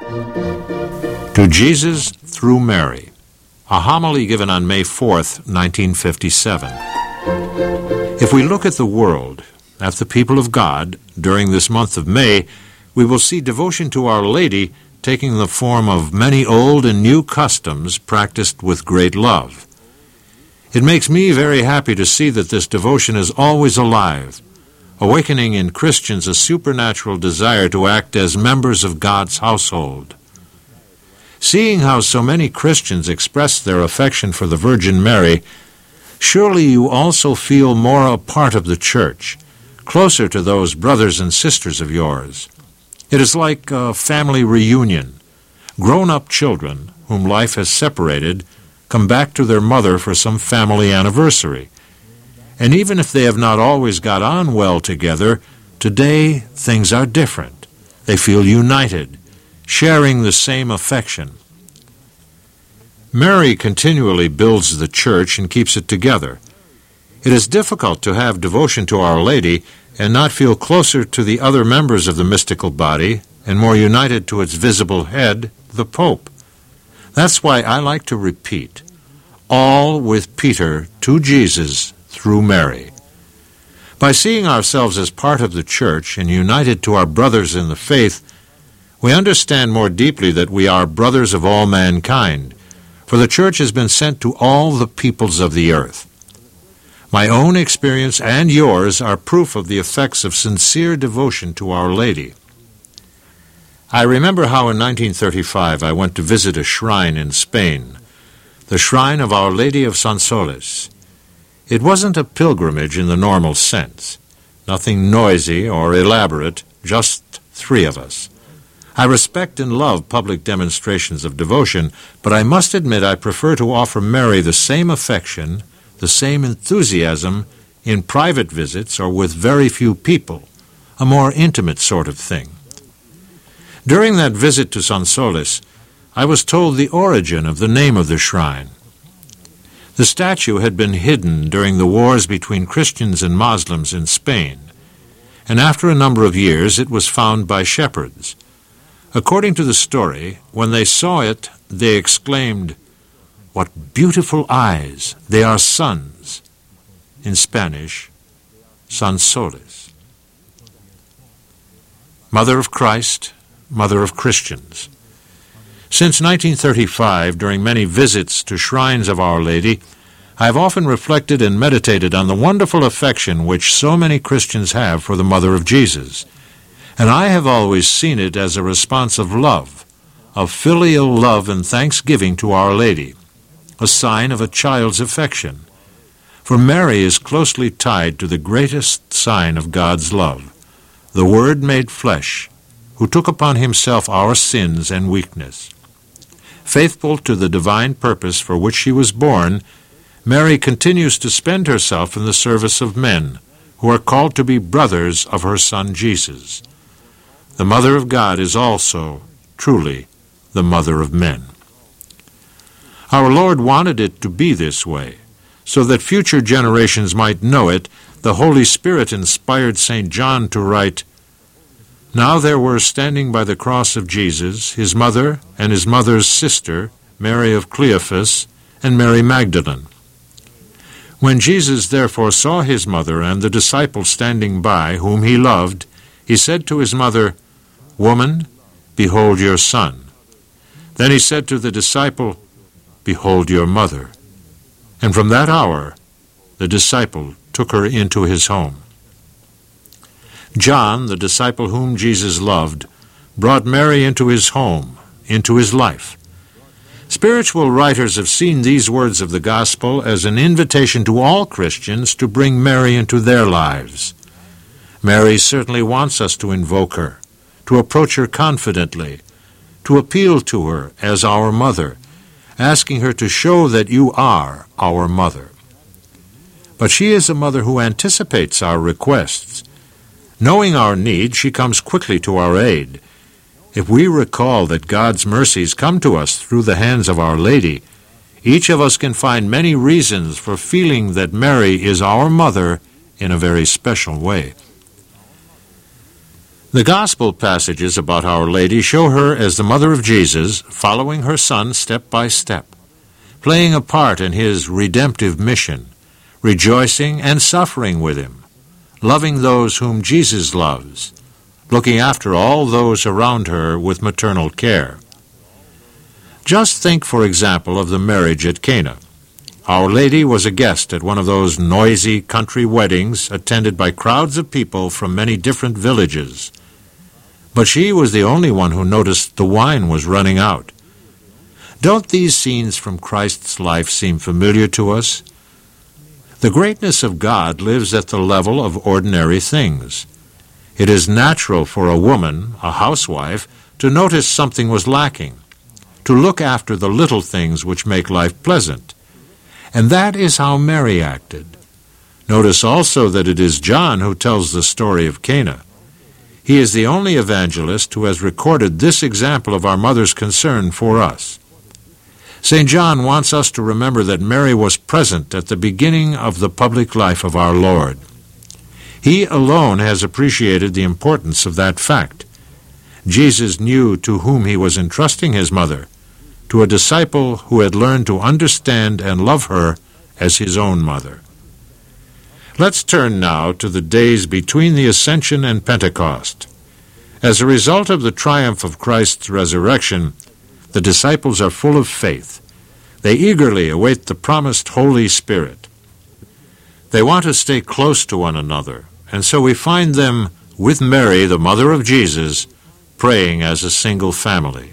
To Jesus through Mary, a homily given on May 4th, 1957. If we look at the world, at the people of God, during this month of May, we will see devotion to Our Lady taking the form of many old and new customs practiced with great love. It makes me very happy to see that this devotion is always alive, awakening in Christians a supernatural desire to act as members of God's household. Seeing how so many Christians express their affection for the Virgin Mary, surely you also feel more a part of the Church, closer to those brothers and sisters of yours. It is like a family reunion. Grown-up children, whom life has separated, come back to their mother for some family anniversary. And even if they have not always got on well together, today things are different. They feel united, sharing the same affection. Mary continually builds the Church and keeps it together. It is difficult to have devotion to Our Lady and not feel closer to the other members of the mystical body and more united to its visible head, the Pope. That's why I like to repeat, all with Peter to Jesus through Mary. By seeing ourselves as part of the Church and united to our brothers in the faith, we understand more deeply that we are brothers of all mankind, for the Church has been sent to all the peoples of the earth. My own experience and yours are proof of the effects of sincere devotion to Our Lady. I remember how in 1935 I went to visit a shrine in Spain, the shrine of Our Lady of Sonsoles. It wasn't a pilgrimage in the normal sense, nothing noisy or elaborate, just 3 of us. I respect and love public demonstrations of devotion, but I must admit I prefer to offer Mary the same affection, the same enthusiasm in private visits or with very few people, a more intimate sort of thing. During that visit to Sonsoles, I was told the origin of the name of the shrine. The statue had been hidden during the wars between Christians and Muslims in Spain, and after a number of years it was found by shepherds. According to the story, when they saw it, they exclaimed, "What beautiful eyes! They are suns." In Spanish, Sonsoles. Mother of Christ, Mother of Christians. Since 1935, during many visits to shrines of Our Lady, I have often reflected and meditated on the wonderful affection which so many Christians have for the Mother of Jesus, and I have always seen it as a response of love, of filial love and thanksgiving to Our Lady, a sign of a child's affection. For Mary is closely tied to the greatest sign of God's love, the Word made flesh, who took upon himself our sins and weakness. Faithful to the divine purpose for which she was born, Mary continues to spend herself in the service of men, who are called to be brothers of her Son Jesus. The Mother of God is also, truly, the Mother of men. Our Lord wanted it to be this way, so that future generations might know it. The Holy Spirit inspired St. John to write, "Now there were standing by the cross of Jesus his mother and his mother's sister, Mary of Cleophas, and Mary Magdalene. When Jesus therefore saw his mother and the disciple standing by, whom he loved, he said to his mother, 'Woman, behold your son.' Then he said to the disciple, 'Behold your mother.' And from that hour the disciple took her into his home." John, the disciple whom Jesus loved, brought Mary into his home, into his life. Spiritual writers have seen these words of the gospel as an invitation to all Christians to bring Mary into their lives. Mary certainly wants us to invoke her, to approach her confidently, to appeal to her as our mother, asking her to show that you are our mother. But she is a mother who anticipates our requests. Knowing our need, she comes quickly to our aid. If we recall that God's mercies come to us through the hands of Our Lady, each of us can find many reasons for feeling that Mary is our mother in a very special way. The Gospel passages about Our Lady show her as the mother of Jesus, following her Son step by step, playing a part in his redemptive mission, rejoicing and suffering with him, loving those whom Jesus loves, looking after all those around her with maternal care. Just think, for example, of the marriage at Cana. Our Lady was a guest at one of those noisy country weddings attended by crowds of people from many different villages. But she was the only one who noticed the wine was running out. Don't these scenes from Christ's life seem familiar to us? The greatness of God lives at the level of ordinary things. It is natural for a woman, a housewife, to notice something was lacking, to look after the little things which make life pleasant. And that is how Mary acted. Notice also that it is John who tells the story of Cana. He is the only evangelist who has recorded this example of our mother's concern for us. St. John wants us to remember that Mary was present at the beginning of the public life of our Lord. He alone has appreciated the importance of that fact. Jesus knew to whom he was entrusting his mother, to a disciple who had learned to understand and love her as his own mother. Let's turn now to the days between the Ascension and Pentecost. As a result of the triumph of Christ's resurrection, the disciples are full of faith. They eagerly await the promised Holy Spirit. They want to stay close to one another, and so we find them with Mary, the mother of Jesus, praying as a single family.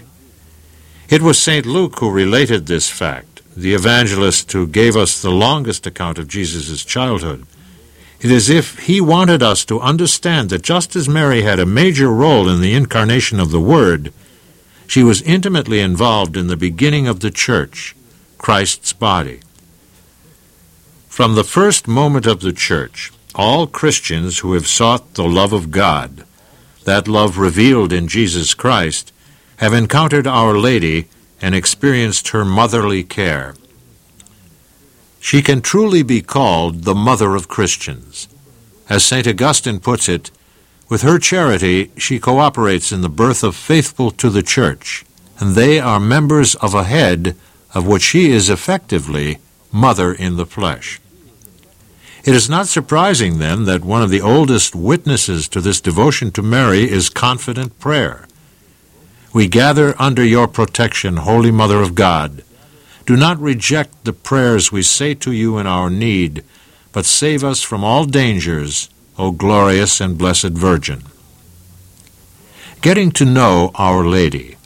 It was St. Luke who related this fact, the evangelist who gave us the longest account of Jesus' childhood. It is as if he wanted us to understand that just as Mary had a major role in the incarnation of the Word, she was intimately involved in the beginning of the Church, Christ's body. From the first moment of the Church, all Christians who have sought the love of God, that love revealed in Jesus Christ, have encountered Our Lady and experienced her motherly care. She can truly be called the mother of Christians. As St. Augustine puts it, with her charity she cooperates in the birth of faithful to the Church, and they are members of a head of which she is effectively mother in the flesh. It is not surprising, then, that one of the oldest witnesses to this devotion to Mary is confident prayer. We gather under your protection, Holy Mother of God. Do not reject the prayers we say to you in our need, but save us from all dangers, O glorious and blessed Virgin. Getting to know Our Lady.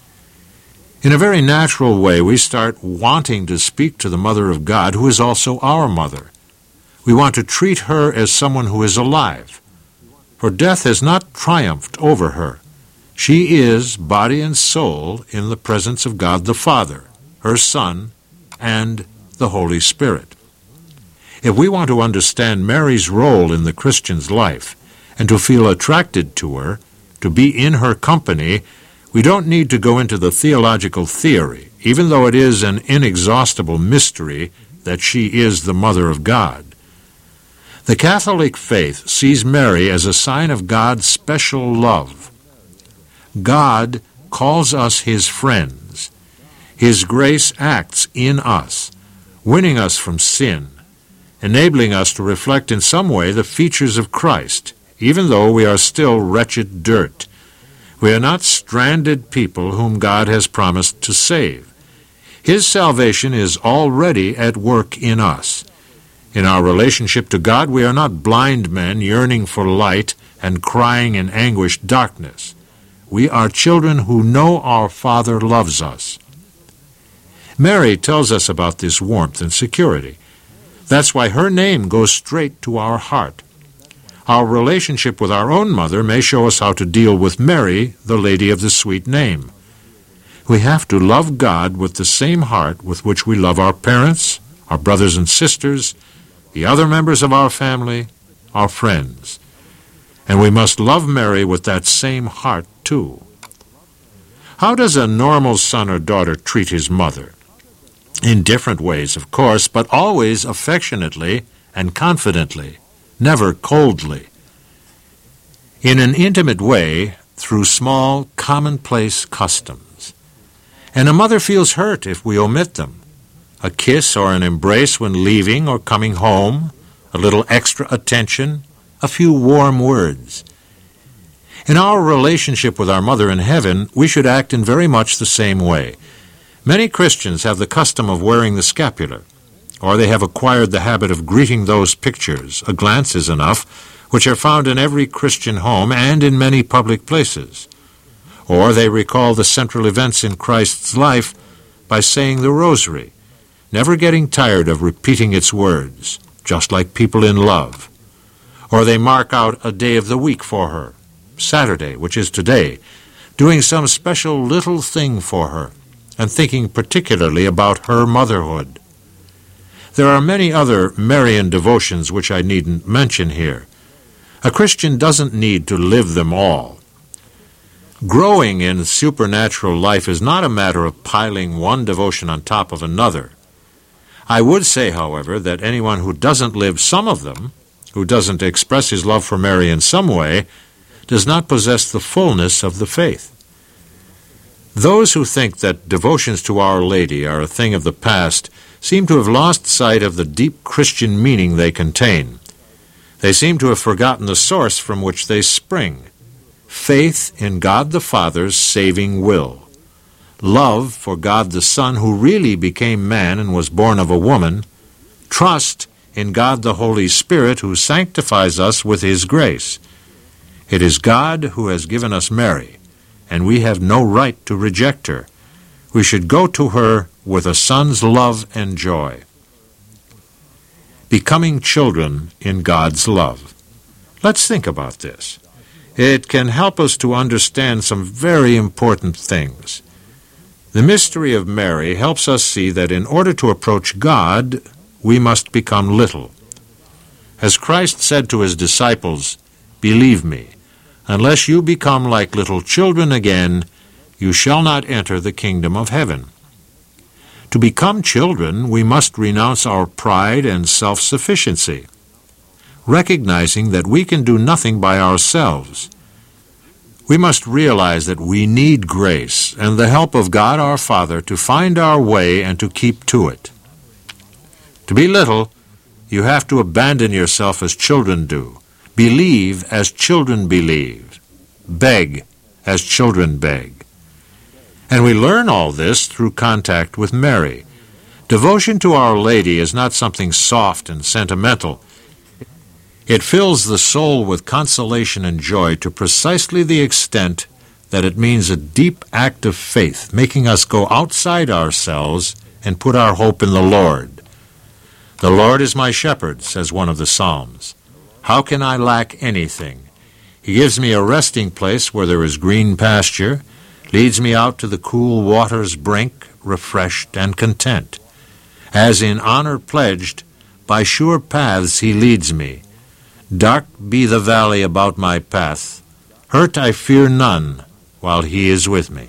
In a very natural way, we start wanting to speak to the Mother of God, who is also our mother. We want to treat her as someone who is alive, for death has not triumphed over her. She is, body and soul, in the presence of God the Father, her Son, and the Holy Spirit. If we want to understand Mary's role in the Christian's life, and to feel attracted to her, to be in her company, we don't need to go into the theological theory, even though it is an inexhaustible mystery that she is the Mother of God. The Catholic faith sees Mary as a sign of God's special love. God calls us his friends. His grace acts in us, winning us from sin, enabling us to reflect in some way the features of Christ, even though we are still wretched dirt. We are not stranded people whom God has promised to save. His salvation is already at work in us. In our relationship to God, we are not blind men yearning for light and crying in anguished darkness. We are children who know our Father loves us. Mary tells us about this warmth and security. That's why her name goes straight to our heart. Our relationship with our own mother may show us how to deal with Mary, the Lady of the Sweet Name. We have to love God with the same heart with which we love our parents, our brothers and sisters, the other members of our family, our friends. And we must love Mary with that same heart, too. How does a normal son or daughter treat his mother? In different ways, of course, but always affectionately and confidently, never coldly. in an intimate way through small, commonplace customs. And a mother feels hurt if we omit them. A kiss or an embrace when leaving or coming home, a little extra attention, a few warm words. In our relationship with our Mother in heaven, we should act in very much the same way. Many Christians have the custom of wearing the scapular, or they have acquired the habit of greeting those pictures, a glance is enough, which are found in every Christian home and in many public places. Or they recall the central events in Christ's life by saying the rosary, never getting tired of repeating its words, just like people in love. Or they mark out a day of the week for her, Saturday, which is today, doing some special little thing for her, and thinking particularly about her motherhood. There are many other Marian devotions which I needn't mention here. A Christian doesn't need to live them all. Growing in supernatural life is not a matter of piling one devotion on top of another. I would say, however, that anyone who doesn't live some of them, who doesn't express his love for Mary in some way, does not possess the fullness of the faith. Those who think that devotions to Our Lady are a thing of the past seem to have lost sight of the deep Christian meaning they contain. They seem to have forgotten the source from which they spring: faith in God the Father's saving will, love for God the Son who really became man and was born of a woman, trust in God the Holy Spirit who sanctifies us with His grace. It is God who has given us Mary, and we have no right to reject her. We should go to her with a son's love and joy. Becoming children in God's love. Let's think about this. It can help us to understand some very important things. The mystery of Mary helps us see that in order to approach God, we must become little. As Christ said to His disciples, "Believe me, unless you become like little children again, you shall not enter the kingdom of heaven." To become children, we must renounce our pride and self-sufficiency, recognizing that we can do nothing by ourselves. We must realize that we need grace and the help of God our Father to find our way and to keep to it. To be little, you have to abandon yourself as children do, believe as children believe, beg as children beg. And we learn all this through contact with Mary. Devotion to Our Lady is not something soft and sentimental. It fills the soul with consolation and joy to precisely the extent that it means a deep act of faith, making us go outside ourselves and put our hope in the Lord. "The Lord is my shepherd," says one of the Psalms. "How can I lack anything? He gives me a resting place where there is green pasture, leads me out to the cool water's brink, refreshed and content. As in honor pledged, by sure paths He leads me. Dark be the valley about my path, hurt I fear none, while He is with me."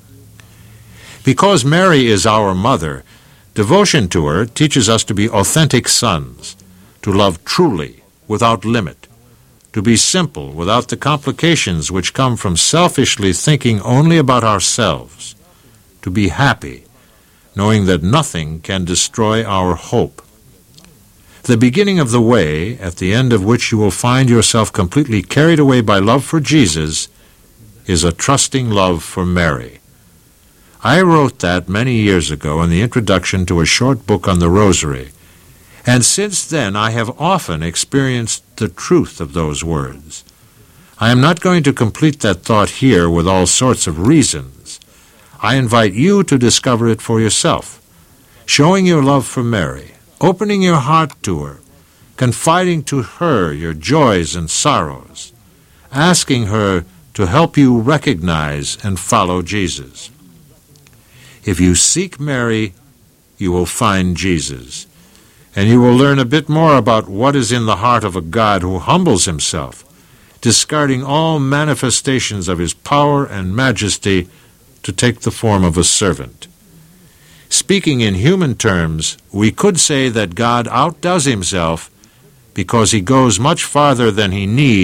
Because Mary is our mother, devotion to her teaches us to be authentic sons, to love truly, without limit, to be simple without the complications which come from selfishly thinking only about ourselves, to be happy, knowing that nothing can destroy our hope. The beginning of the way, at the end of which you will find yourself completely carried away by love for Jesus, is a trusting love for Mary. I wrote that many years ago in the introduction to a short book on the Rosary, and since then I have often experienced the truth of those words. I am not going to complete that thought here with all sorts of reasons. I invite you to discover it for yourself, showing your love for Mary, opening your heart to her, confiding to her your joys and sorrows, asking her to help you recognize and follow Jesus. If you seek Mary, you will find Jesus, and you will learn a bit more about what is in the heart of a God who humbles Himself, discarding all manifestations of His power and majesty to take the form of a servant. Speaking in human terms, we could say that God outdoes Himself because He goes much farther than He need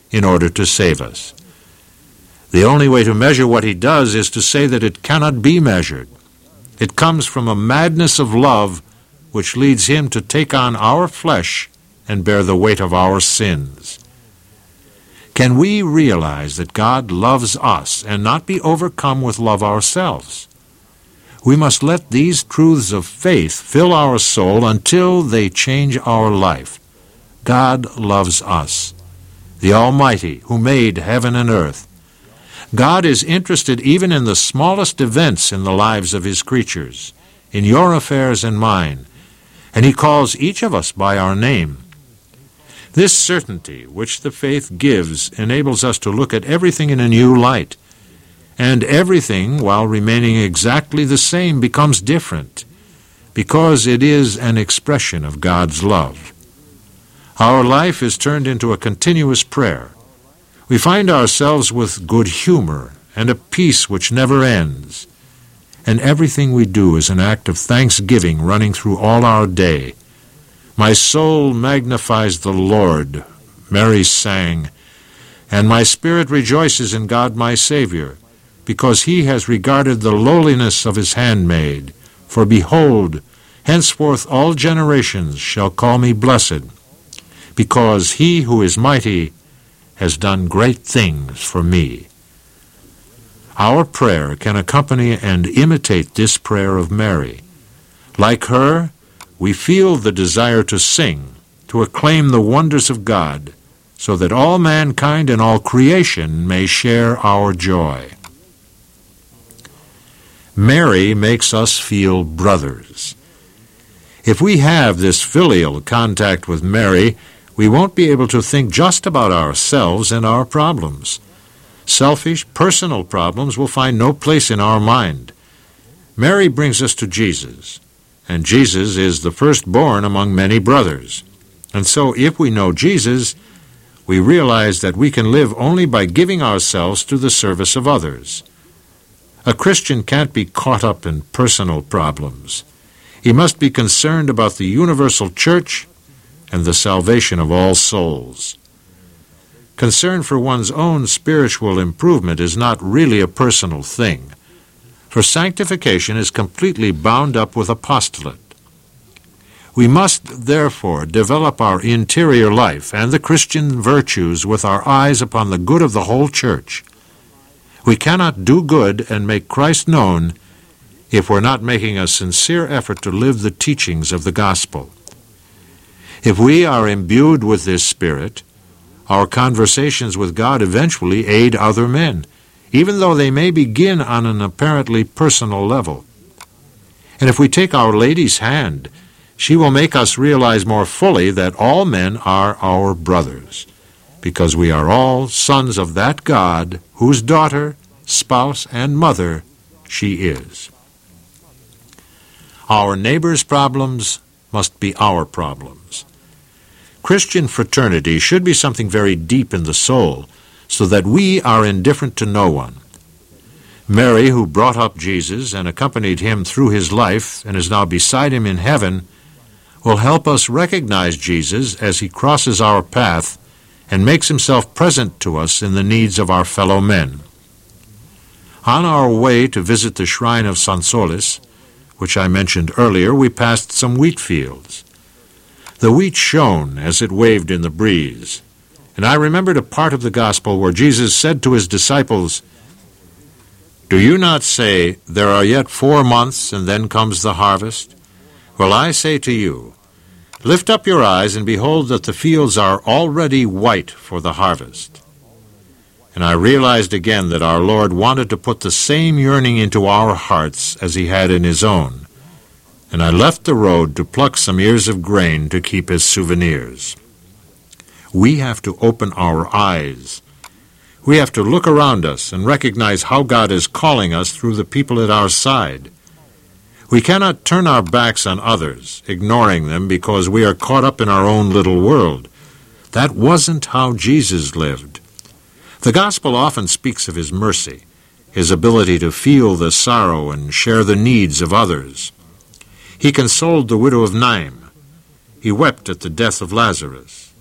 in order to save us. The only way to measure what he does is to say that it cannot be measured. It comes from a madness of love which leads him to take on our flesh and bear the weight of our sins. Can we realize that God loves us and not be overcome with love ourselves? We must let these truths of faith fill our soul until they change our life. God loves us, the Almighty, who made heaven and earth. God is interested even in the smallest events in the lives of his creatures, in your affairs and mine, and he calls each of us by our name. This certainty which the faith gives enables us to look at everything in a new light, and everything, while remaining exactly the same, becomes different, because it is an expression of God's love. Our life is turned into a continuous prayer. We find ourselves with good humor and a peace which never ends, and everything we do is an act of thanksgiving running through all our day. My soul magnifies the Lord, Mary sang, and my spirit rejoices in God my Savior, because he has regarded the lowliness of his handmaid. For behold, henceforth all generations shall call me blessed, because he who is mighty has done great things for me. Our prayer can accompany and imitate this prayer of Mary. Like her, we feel the desire to sing, to acclaim the wonders of God, so that all mankind and all creation may share our joy. Mary makes us feel brothers. If we have this filial contact with Mary, we won't be able to think just about ourselves and our problems. Selfish, personal problems will find no place in our mind. Mary brings us to Jesus, and Jesus is the firstborn among many brothers. And so if we know Jesus, we realize that we can live only by giving ourselves to the service of others. A Christian can't be caught up in personal problems. He must be concerned about the universal church and the salvation of all souls. Concern for one's own spiritual improvement is not really a personal thing, for sanctification is completely bound up with apostolate. We must, therefore, develop our interior life and the Christian virtues with our eyes upon the good of the whole church. We cannot do good and make Christ known if we're not making a sincere effort to live the teachings of the gospel. If we are imbued with this spirit, our conversations with God eventually aid other men, even though they may begin on an apparently personal level. And if we take Our Lady's hand, she will make us realize more fully that all men are our brothers, because we are all sons of that God whose daughter, spouse, and mother she is. Our neighbor's problems must be our problems. Christian fraternity should be something very deep in the soul, so that we are indifferent to no one. Mary, who brought up Jesus and accompanied him through his life and is now beside him in heaven, will help us recognize Jesus as he crosses our path and makes himself present to us in the needs of our fellow men. On our way to visit the shrine of San Solis, which I mentioned earlier, we passed some wheat fields. The wheat shone as it waved in the breeze, and I remembered a part of the gospel where Jesus said to his disciples, "Do you not say, 'There are yet 4 months, and then comes the harvest'? Well, I say to you, lift up your eyes and behold that the fields are already white for the harvest." And I realized again that our Lord wanted to put the same yearning into our hearts as he had in his own. And I left the road to pluck some ears of grain to keep as souvenirs. We have to open our eyes. We have to look around us and recognize how God is calling us through the people at our side. We cannot turn our backs on others, ignoring them because we are caught up in our own little world. That wasn't how Jesus lived. The gospel often speaks of his mercy, his ability to feel the sorrow and share the needs of others. He consoled the widow of Nain. He wept at the death of Lazarus.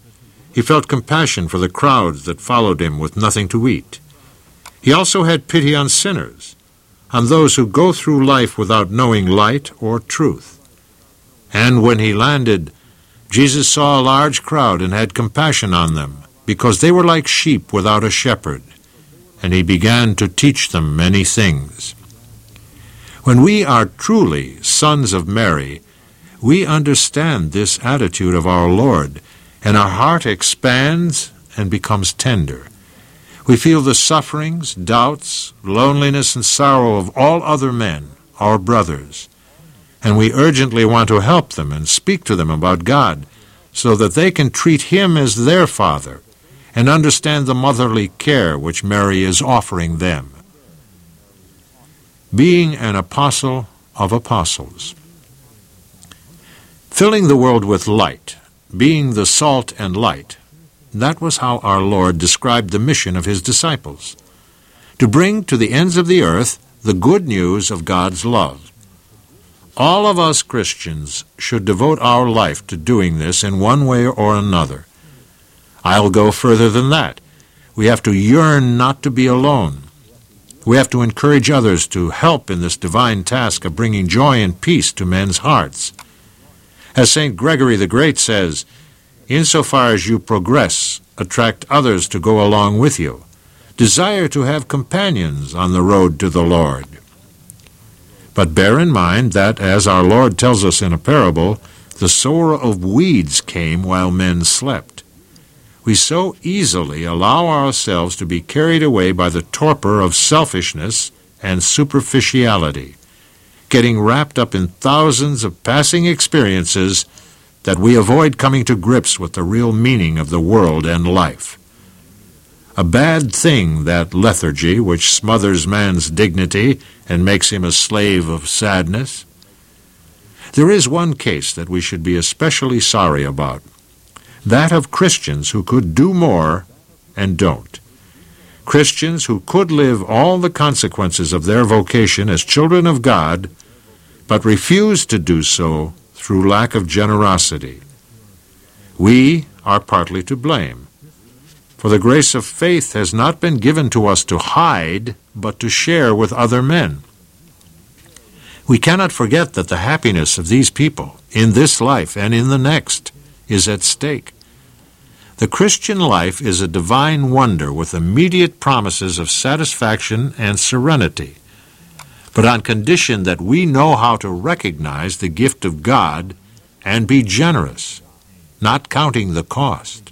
He felt compassion for the crowds that followed him with nothing to eat. He also had pity on sinners, on those who go through life without knowing light or truth. And when he landed, Jesus saw a large crowd and had compassion on them, because they were like sheep without a shepherd, and he began to teach them many things. When we are truly sons of Mary, we understand this attitude of our Lord, and our heart expands and becomes tender. We feel the sufferings, doubts, loneliness, and sorrow of all other men, our brothers, and we urgently want to help them and speak to them about God so that they can treat Him as their Father and understand the motherly care which Mary is offering them. Being an apostle of apostles. Filling the world with light, being the salt and light, that was how our Lord described the mission of His disciples, to bring to the ends of the earth the good news of God's love. All of us Christians should devote our life to doing this in one way or another. I'll go further than that. We have to yearn not to be alone. We have to encourage others to help in this divine task of bringing joy and peace to men's hearts. As St. Gregory the Great says, insofar as you progress, attract others to go along with you. Desire to have companions on the road to the Lord. But bear in mind that, as our Lord tells us in a parable, the sower of weeds came while men slept. We so easily allow ourselves to be carried away by the torpor of selfishness and superficiality, getting wrapped up in thousands of passing experiences that we avoid coming to grips with the real meaning of the world and life. A bad thing, that lethargy which smothers man's dignity and makes him a slave of sadness. There is one case that we should be especially sorry about, that of Christians who could do more and don't. Christians who could live all the consequences of their vocation as children of God, but refuse to do so through lack of generosity. We are partly to blame, for the grace of faith has not been given to us to hide, but to share with other men. We cannot forget that the happiness of these people, in this life and in the next, is at stake. The Christian life is a divine wonder with immediate promises of satisfaction and serenity, but on condition that we know how to recognize the gift of God and be generous, not counting the cost.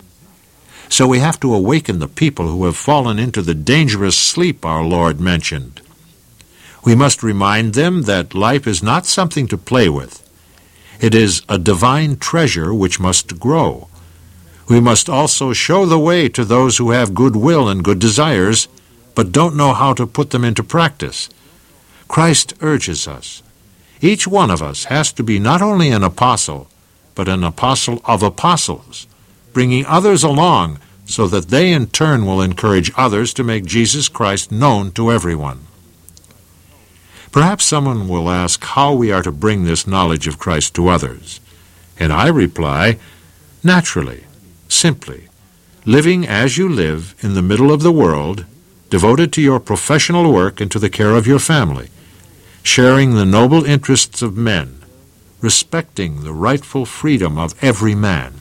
So we have to awaken the people who have fallen into the dangerous sleep our Lord mentioned. We must remind them that life is not something to play with. It is a divine treasure which must grow. We must also show the way to those who have good will and good desires, but don't know how to put them into practice. Christ urges us. Each one of us has to be not only an apostle, but an apostle of apostles, bringing others along so that they in turn will encourage others to make Jesus Christ known to everyone. Perhaps someone will ask how we are to bring this knowledge of Christ to others. And I reply, naturally, simply, living as you live in the middle of the world, devoted to your professional work and to the care of your family, sharing the noble interests of men, respecting the rightful freedom of every man.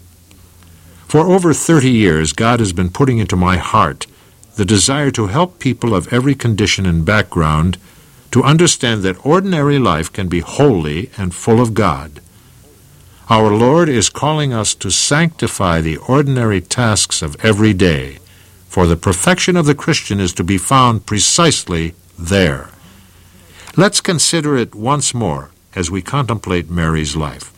For over 30 years, God has been putting into my heart the desire to help people of every condition and background to understand that ordinary life can be holy and full of God. Our Lord is calling us to sanctify the ordinary tasks of every day, for the perfection of the Christian is to be found precisely there. Let's consider it once more as we contemplate Mary's life.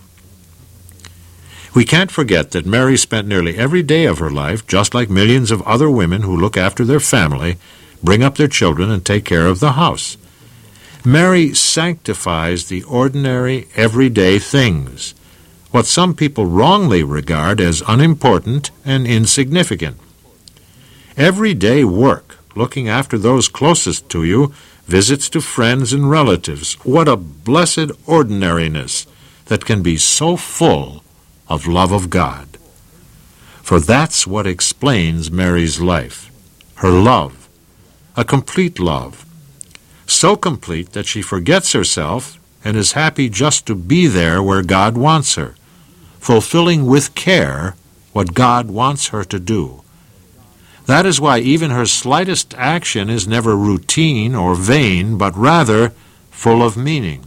We can't forget that Mary spent nearly every day of her life, just like millions of other women who look after their family, bring up their children, and take care of the house. Mary sanctifies the ordinary, everyday things, what some people wrongly regard as unimportant and insignificant. Everyday work, looking after those closest to you, visits to friends and relatives, what a blessed ordinariness that can be so full of love of God. For that's what explains Mary's life, her love, a complete love, so complete that she forgets herself and is happy just to be there where God wants her, fulfilling with care what God wants her to do. That is why even her slightest action is never routine or vain, but rather full of meaning.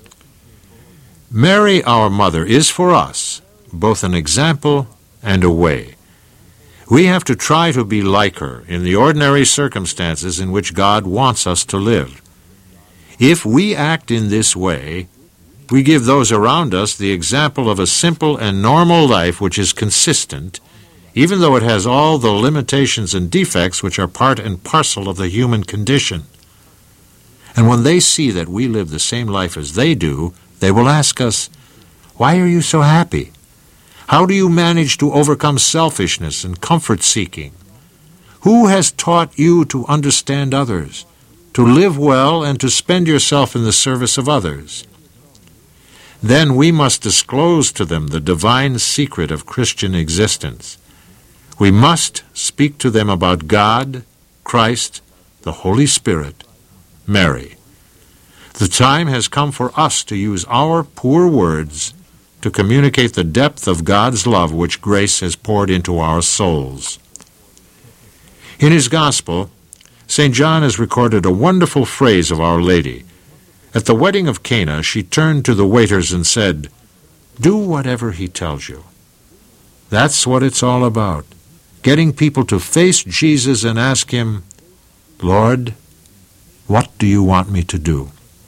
Mary, our mother, is for us both an example and a way. We have to try to be like her in the ordinary circumstances in which God wants us to live. If we act in this way, we give those around us the example of a simple and normal life which is consistent, even though it has all the limitations and defects which are part and parcel of the human condition. And when they see that we live the same life as they do, they will ask us, "Why are you so happy? How do you manage to overcome selfishness and comfort-seeking? Who has taught you to understand others, to live well, and to spend yourself in the service of others?" Then we must disclose to them the divine secret of Christian existence. We must speak to them about God, Christ, the Holy Spirit, Mary. The time has come for us to use our poor words to communicate the depth of God's love which grace has poured into our souls. In his Gospel, St. John has recorded a wonderful phrase of Our Lady. At the wedding of Cana, she turned to the waiters and said, "Do whatever he tells you." That's what it's all about, getting people to face Jesus and ask him, "Lord, what do you want me to do?"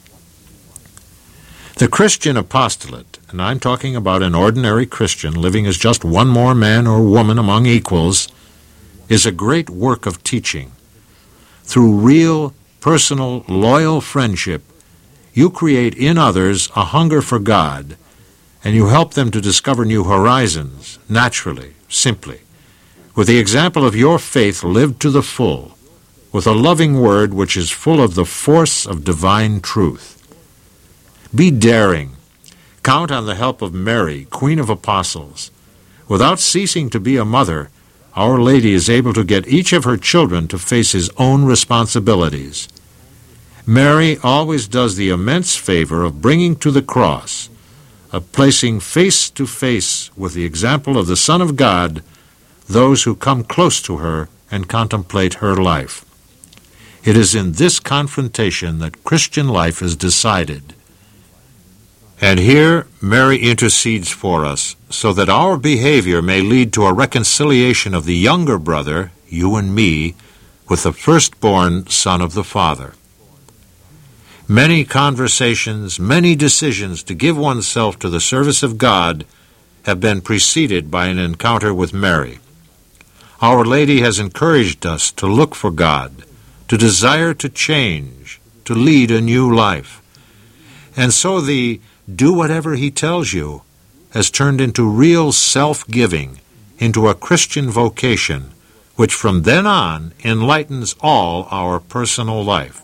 The Christian apostolate, and I'm talking about an ordinary Christian living as just one more man or woman among equals, is a great work of teaching. Through real, personal, loyal friendship, you create in others a hunger for God, and you help them to discover new horizons, naturally, simply, with the example of your faith lived to the full, with a loving word which is full of the force of divine truth. Be daring. Count on the help of Mary, Queen of Apostles. Without ceasing to be a mother, Our Lady is able to get each of her children to face his own responsibilities. Mary always does the immense favor of bringing to the cross, of placing face to face with the example of the Son of God, those who come close to her and contemplate her life. It is in this confrontation that Christian life is decided. And here Mary intercedes for us, so that our behavior may lead to a reconciliation of the younger brother, you and me, with the firstborn Son of the Father. Many conversations, many decisions to give oneself to the service of God have been preceded by an encounter with Mary. Our Lady has encouraged us to look for God, to desire to change, to lead a new life. And so the "do whatever he tells you" has turned into real self-giving, into a Christian vocation, which from then on enlightens all our personal life.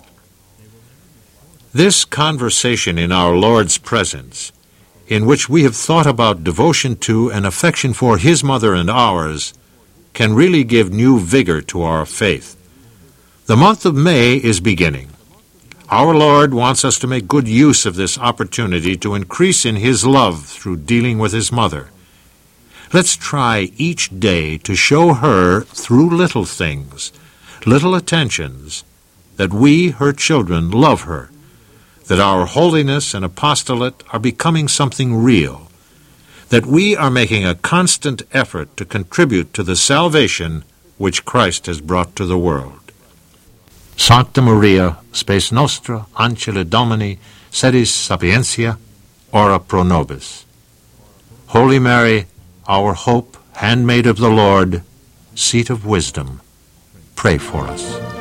This conversation in our Lord's presence, in which we have thought about devotion to and affection for his mother and ours, can really give new vigor to our faith. The month of May is beginning. Our Lord wants us to make good use of this opportunity to increase in his love through dealing with his mother. Let's try each day to show her, through little things, little attentions, that we, her children, love her, that our holiness and apostolate are becoming something real, that we are making a constant effort to contribute to the salvation which Christ has brought to the world. Sancta Maria, spes nostra, ancilla Domini, sedis sapientia, ora pro nobis. Holy Mary, our hope, handmaid of the Lord, seat of wisdom, pray for us.